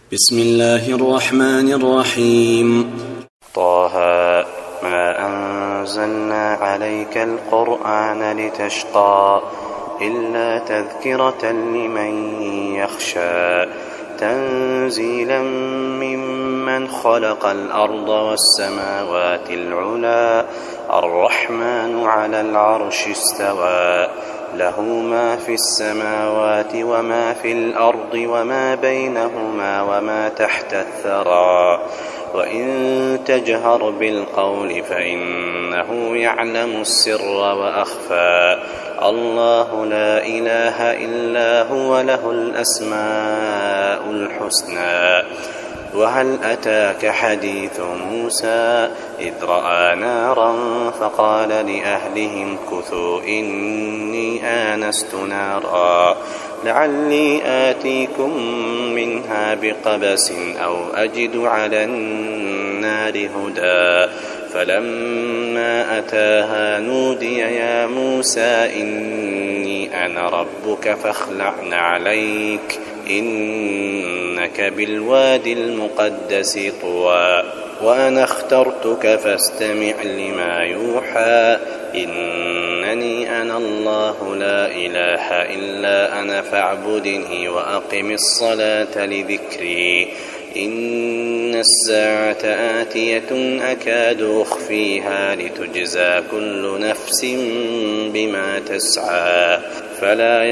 بسم الله الرحمن الرحيم. طه ما أنزلنا عليك القرآن لتشقى إلا تذكرة لمن يخشى تنزيلا ممن خلق الأرض والسماوات العلى الرحمن على العرش استوى له ما في السماوات وما في الأرض وما بينهما وما تحت الثرى وإن تجهر بالقول فإنه يعلم السر وأخفى الله لا إله إلا هو له الأسماء الحسنى. وهل أتاك حديث موسى إذ رأى نارا فقال لأهلهم كثوا إني آنست نارا لعلي آتيكم منها بقبس أو أجد على النار هدى فلما أتاها نودي يا موسى إني أنا ربك فاخلع نعليك إنك بالوادي المقدس طوى وأنا اخترتك فاستمع لما يوحى إنني أنا الله لا إله إلا أنا فاعبدني وأقم الصلاة لذكري إن الساعة آتية أكاد أخفيها لتجزى كل نفس بما تسعى فلا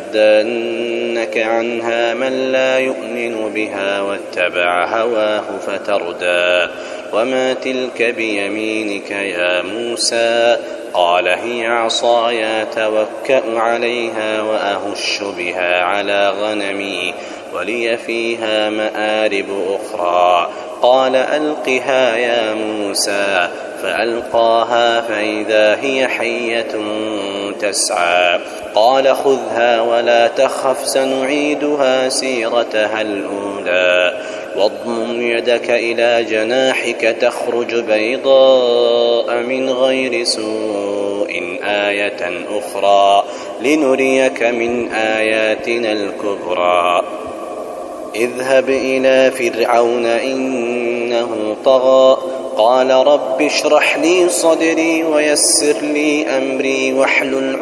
يصدنك عنها من لا يؤمن بها واتبع هواه فتردى وما تلك بيمينك يا موسى قال هي عصاي أتوكأ عليها وأهش بها على غنمي ولي فيها مآرب أخرى قال ألقها يا موسى فألقاها فإذا هي حية تسعى قال خذها ولا تخف سنعيدها سيرتها الأولى واضمم يدك إلى جناحك تخرج بيضاء من غير سوء آية أخرى لنريك من آياتنا الكبرى اذهب إلى فرعون إنه طغى قال رب اشرح لي صدري ويسر لي أمري واحلل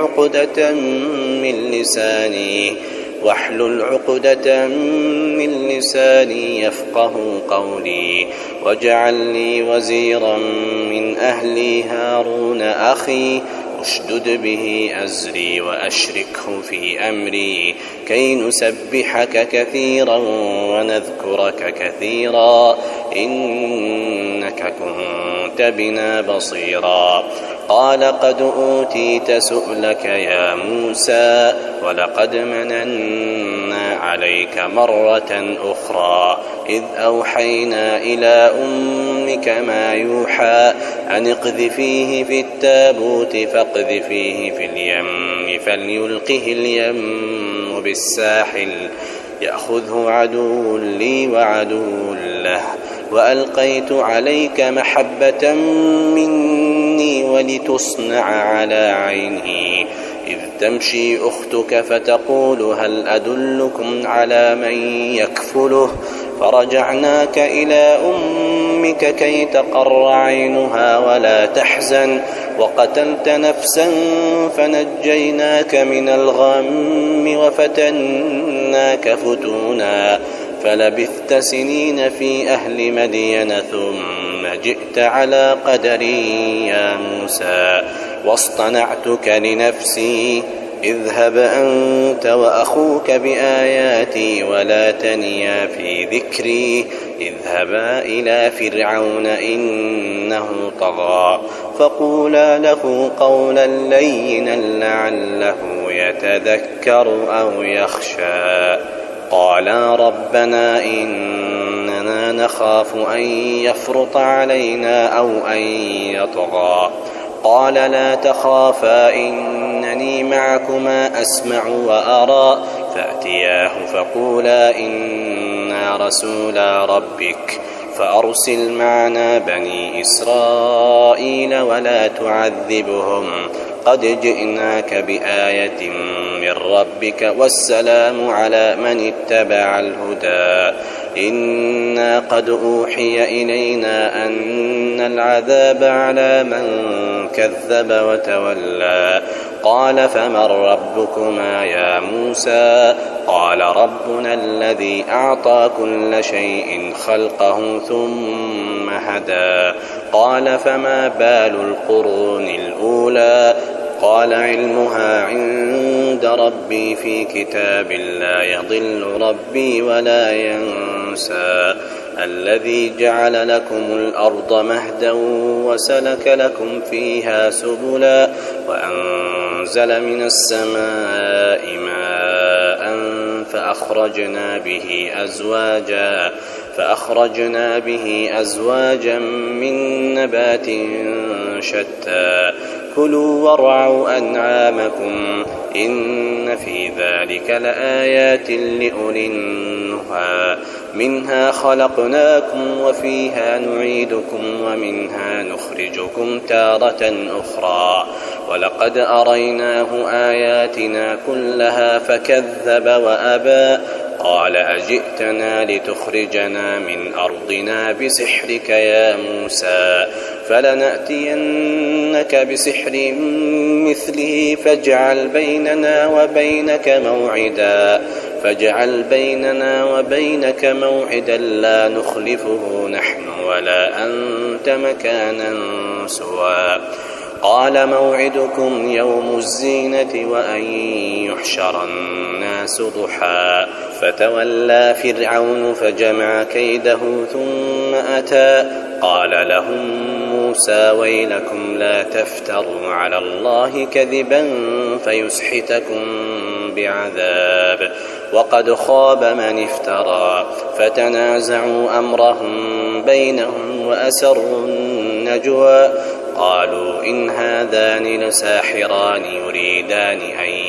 عقدة من لساني يفقه قولي واجعل لي وزيرا من أهلي هارون أخي اشدد به أزري وأشركه في أمري كي نسبحك كثيرا ونذكرك كثيرا إنك كنت بنا بصيرا قال قد أوتيت سؤلك يا موسى ولقد مننا عليك مرة أخرى إذ أوحينا إلى أمك ما يوحى أن اقذفيه في التابوت فاقذفيه في اليم فليلقه اليم بالساحل يأخذه عدو لي وعدو له وألقيت عليك محبة مني ولتصنع على عيني إذ تمشي أختك فتقول هل أدلكم على من يكفله فرجعناك إلى أمك كي تقر عينها ولا تحزن وقتلت نفسا فنجيناك من الغم وفتناك فتونا فلبثت سنين في أهل مدين ثم جئت على قدري يا موسى واصطنعتك لنفسي اذهب أنت وأخوك بآياتي ولا تنيا في ذكري اذهبا إلى فرعون إنه طغى فقولا له قولا لينا لعله يتذكر أو يخشى قالا ربنا إننا نخاف أن يفرط علينا أو أن يطغى قال لا تخافا إنني معكما أسمع وأرى فأتياه فقولا إنا رسولا ربك فأرسل معنا بني إسرائيل ولا تعذبهم قد جئناك بآية من ربك والسلام على من اتبع الهدى إنا قد أوحي إلينا أن العذاب على من كذب وتولى قال فمن ربكما يا موسى قال ربنا الذي أعطى كل شيء خلقه ثم هدى قال فما بال القرون الأولى قال علمها عند ربي في كتاب لا يضل ربي ولا ينسى الذي جعل لكم الأرض مهدا وسلك لكم فيها سبلا وأنزل من السماء ماء فأخرجنا به أزواجا من نبات شتى كلوا وارعوا أنعامكم إن في ذلك لآيات لأولي النهى منها خلقناكم وفيها نعيدكم ومنها نخرجكم تارة أخرى ولقد أريناه آياتنا كلها فكذب وأبى قال أجئتنا لتخرجنا من أرضنا بسحرك يا موسى فلنأتينك بسحر مثله فاجعل بيننا وبينك موعدا لا نخلفه نحن ولا أنت مكانا سوى قال موعدكم يوم الزينة وأن يحشر الناس ضحى فتولى فرعون فجمع كيده ثم أتى قال لهم موسى ويلكم لا تفتروا على الله كذبا فيسحتكم بعذاب وقد خاب من افترى فتنازعوا أمرهم بينهم وأسروا النجوى قالوا إن هذان لساحران يريدان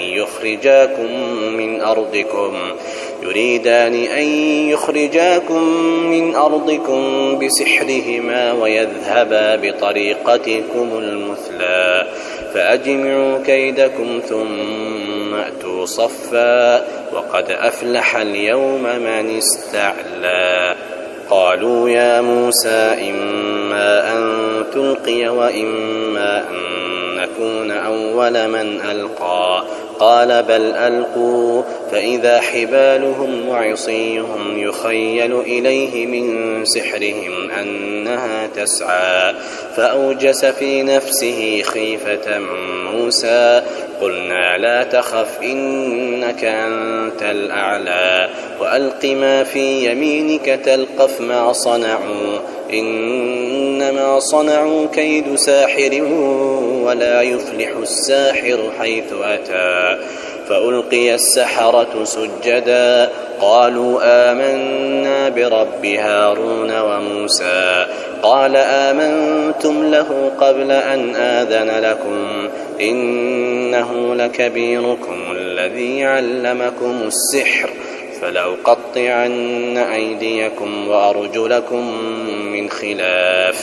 أن يخرجاكم من أرضكم بسحرهما ويذهبا بطريقتكم المثلى فأجمعوا كيدكم ثم أتوا صفا وقد أفلح اليوم من استعلى قالوا يا موسى إما أن تلقي وإما أن نكون أول من ألقى قال بل ألقوا فإذا حبالهم وعصيهم يخيل إليه من سحرهم أنها تسعى فأوجس في نفسه خيفة موسى قلنا لا تخف إنك أنت الأعلى وألق ما في يمينك تلقف ما صنعوا إنما صنعوا كيد ساحر ولا يفلح الساحر حيث أتى فألقي السحرة سجدا قالوا آمنا برب هارون وموسى قال آمنتم له قبل أن آذن لكم إنه لكبيركم الذي علمكم السحر فلأقطعن أيديكم وأرجلكم من خلاف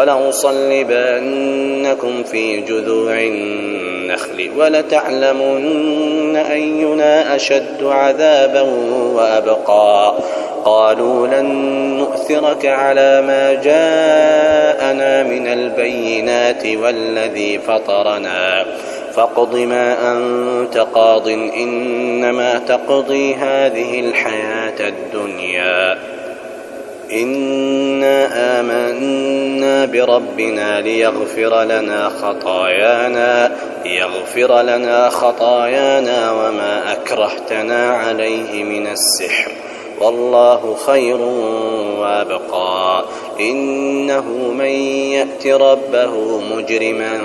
ولأصلبنكم في جذوع النخل ولتعلمن أينا أشد عذابا وأبقى قالوا لن نؤثرك على ما جاءنا من البينات والذي فطرنا فاقض ما أنت قاض إنما تقضي هذه الحياة الدنيا إنا آمنا بربنا ليغفر لنا خطايانا وما أكرهتنا عليه من السحر والله خير وابقى إنه من يأت ربه مجرما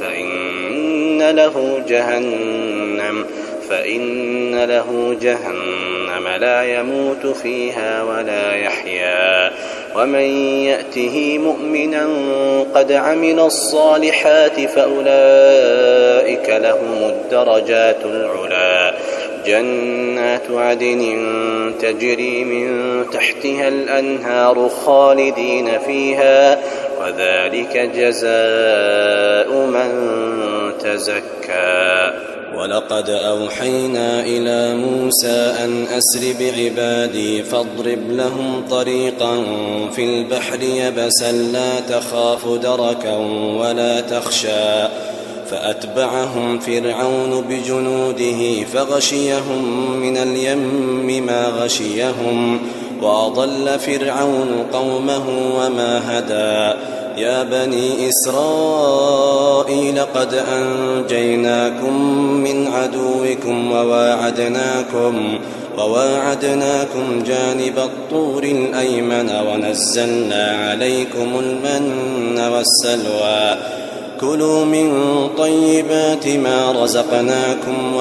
فإن له جهنم لا يموت فيها ولا يحيا ومن يأته مؤمنا قد عمل الصالحات فأولئك لهم الدرجات العلا جنات عدن تجري من تحتها الأنهار خالدين فيها وذلك جزاء من وتزكى ولقد أوحينا إلى موسى أن أسر بعبادي فاضرب لهم طريقا في البحر يبسا لا تخاف دركا ولا تخشى فأتبعهم فرعون بجنوده فغشيهم من اليم ما غشيهم وأضل فرعون قومه وما هدى يا بني إسرائيل قد أنجيناكم من عدوكم وواعدناكم جانب الطور الأيمن ونزلنا عليكم المن والسلوى كلوا من طيبات ما رزقناكم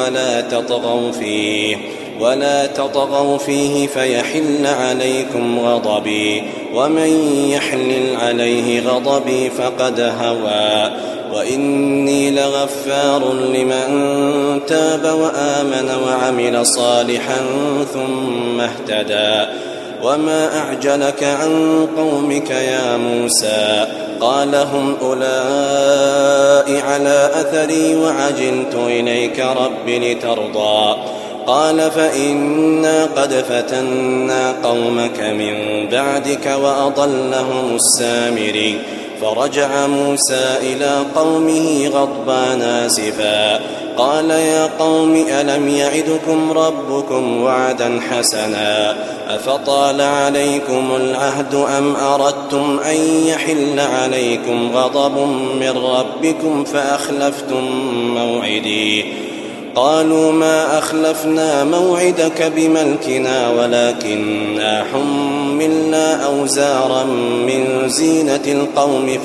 ولا تطغوا فيه فيحل عليكم غضبي ومن يحلل عليه غضبي فقد هوى وإني لغفار لمن تاب وآمن وعمل صالحا ثم اهتدى وما أعجلك عن قومك يا موسى قال هم أولئك على أثري وعجلت إليك رب لترضى قال فإنا قد فتنا قومك من بعدك وأضلهم السامري فرجع موسى إلى قومه غضبان آسفا قال يا قوم ألم يعدكم ربكم وعدا حسنا أفطال عليكم العهد أم أردتم أن يحل عليكم غضب من ربكم فأخلفتم موعدي قالوا ما أخلفنا موعدك بملكنا ولكننا حملنا أوزارا من زينة القوم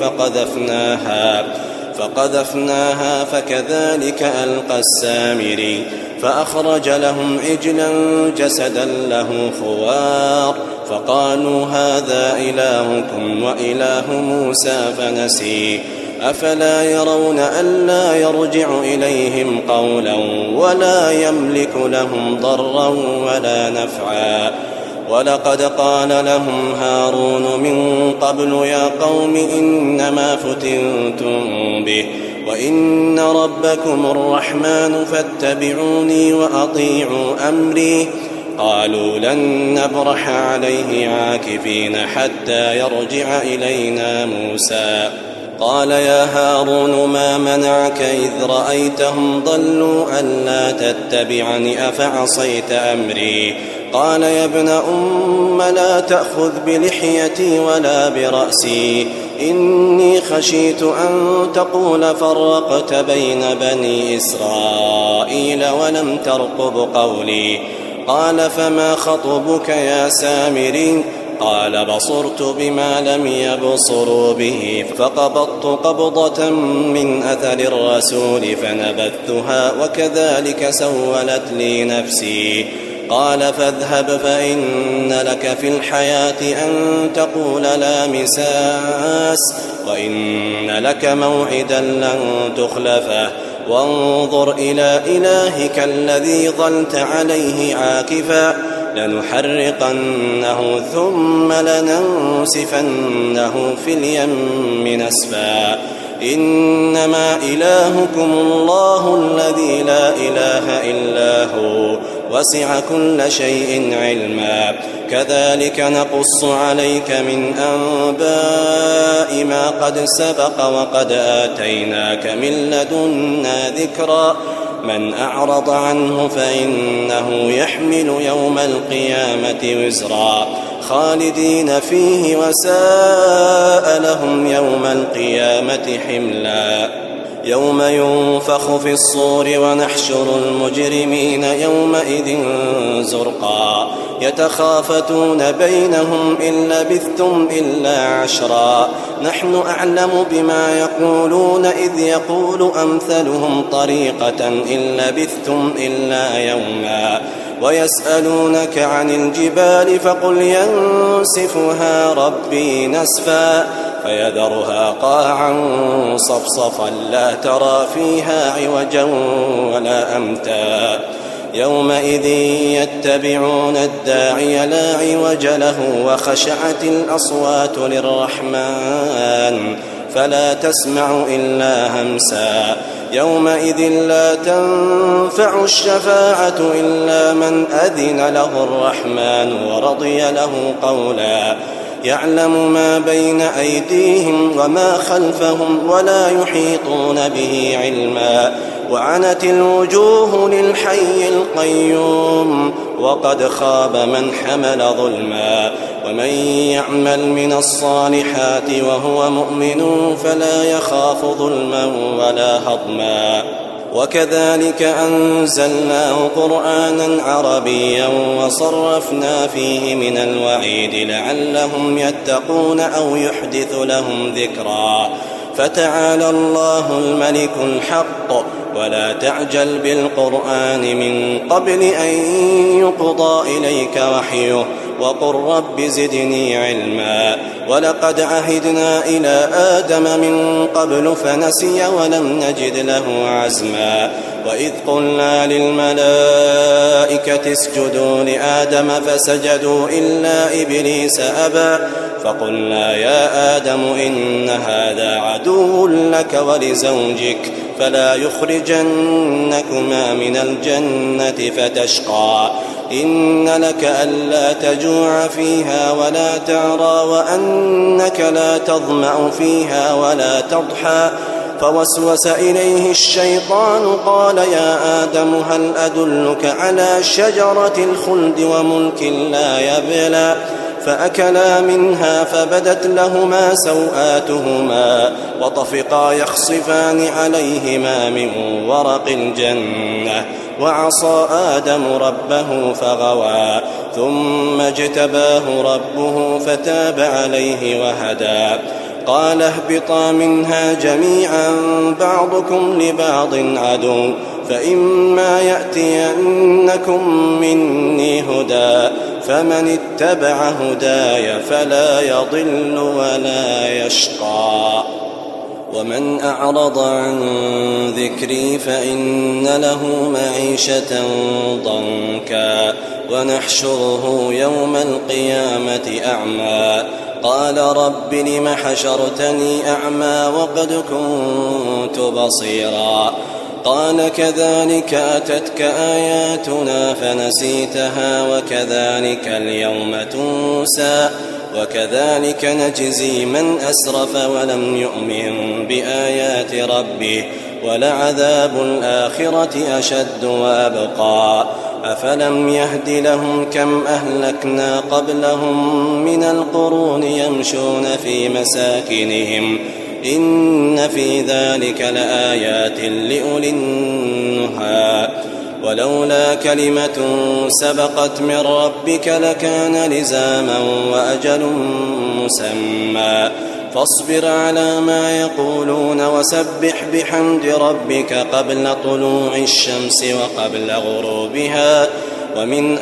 فقذفناها فكذلك ألقى السامري فأخرج لهم عجلا جسدا له خوار فقالوا هذا إلهكم وإله موسى فنسي أفلا يرون ألا يرجع إليهم قولا ولا يملك لهم ضرا ولا نفعا ولقد قال لهم هارون من قبل يا قوم إنما فتنتم به وإن ربكم الرحمن فاتبعوني وأطيعوا أمري قالوا لن نبرح عليه عاكفين حتى يرجع إلينا موسى قال يا هارون ما منعك إذ رأيتهم ضلوا ألا تتبعني أفعصيت أمري قال يا ابن أم لا تأخذ بلحيتي ولا برأسي إني خشيت أن تقول فرقت بين بني إسرائيل ولم ترقب قولي قال فما خطبك يا سامري قال بصرت بما لم يبصروا به فقبضت قبضة من أثر الرسول فنبذتها وكذلك سولت لي نفسي قال فاذهب فإن لك في الحياة أن تقول لا مساس وإن لك موعدا لن تخلفه وانظر إلى إلهك الذي ظلت عليه عاكفا لنحرقنه ثم لننسفنه في اليم نسفا إنما إلهكم الله الذي لا إله إلا هو وسع كل شيء علما كذلك نقص عليك من أنباء ما قد سبق وقد آتيناك من لدنا ذكرا من أعرض عنه فإنه يحمل يوم القيامة وزرا خالدين فيه وساء لهم يوم القيامة حملا يوم ينفخ في الصور ونحشر المجرمين يومئذ زرقا يتخافتون بينهم إن لبثتم إلا عشرا نحن أعلم بما يقولون إذ يقول أمثلهم طريقة إن لبثتم إلا يوما ويسألونك عن الجبال فقل ينسفها ربي نسفا فيذرها قاعا صفصفا لا ترى فيها عوجا ولا أمتا يومئذ يتبعون الداعي لا عوج له وخشعت الأصوات للرحمن فلا تسمع إلا همسا يومئذ لا تنفع الشفاعة إلا من أذن له الرحمن ورضي له قولا يعلم ما بين أيديهم وما خلفهم ولا يحيطون به علما وعنت الوجوه للحي القيوم وقد خاب من حمل ظلما ومن يعمل من الصالحات وهو مؤمن فلا يخاف ظلما ولا هضما وكذلك أنزلناه قرآنا عربيا وصرفنا فيه من الوعيد لعلهم يتقون أو يحدث لهم ذكرا فتعالى الله الملك الحق ولا تعجل بالقرآن من قبل أن يقضى إليك وحيه وقل رب زدني علما ولقد عهدنا إلى آدم من قبل فنسي ولم نجد له عزما وإذ قلنا للملائكة اسجدوا لآدم فسجدوا إلا إبليس أبى فقلنا يا آدم إن هذا عدو لك ولزوجك فلا يخرجنكما من الجنة فتشقى إن لك ألا تجوع فيها ولا تعرى وأنك لا تظمأ فيها ولا تضحى فوسوس إليه الشيطان قال يا آدم هل أدلك على شجرة الخلد وملك لا يبلى فأكلا منها فبدت لهما سوآتهما وطفقا يخصفان عليهما من ورق الجنة وعصى آدم ربه فغوى ثم اجتباه ربه فتاب عليه وهدى قال اهبطا منها جميعا بعضكم لبعض عدو فإما يأتينكم مني هدى فمن اتبع هداي فلا يضل ولا يشقى ومن أعرض عن ذكري فإن له معيشة ضنكا ونحشره يوم القيامة أعمى قال رب لم حشرتني أعمى وقد كنت بصيرا قال كذلك أتتك آياتنا فنسيتها وكذلك اليوم تنسى وكذلك نجزي من أسرف ولم يؤمن بآيات ربه ولعذاب الآخرة أشد وأبقى أفلم يهد لهم كم أهلكنا قبلهم من القرون يمشون في مساكنهم إن في ذلك لآيات لأولي النهى ولولا كلمة سبقت من ربك لكان لزاما وأجل مسمى فاصبر على ما يقولون وسبح بحمد ربك قبل طلوع الشمس وقبل غروبها ومن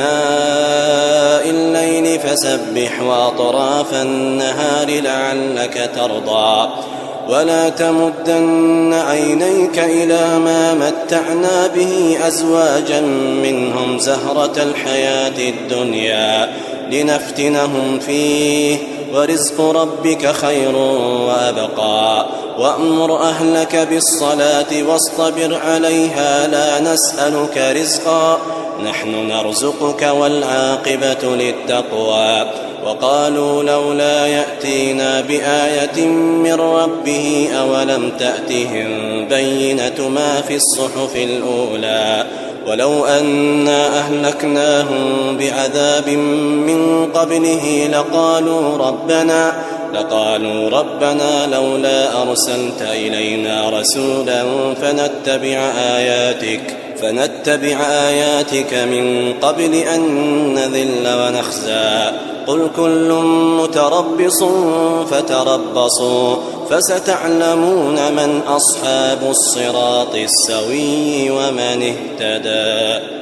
آناء الليل فسبح وأطراف النهار لعلك ترضى ولا تمدن عينيك إلى ما متعنا به أزواجا منهم زهرة الحياة الدنيا لنفتنهم فيه ورزق ربك خير وأبقى وأمر أهلك بالصلاة واصطبر عليها لا نسألك رزقا نحن نرزقك والعاقبة للتقوى وقالوا لولا يأتينا بآية من ربه أولم تأتهم بينة ما في الصحف الأولى ولو أنا أهلكناهم بعذاب من قبله لقالوا ربنا لولا أرسلت إلينا رسولا فنتبع آياتك من قبل أن نذل ونخزى قل كل متربص فتربصوا فستعلمون من أصحاب الصراط السوي ومن اهتدى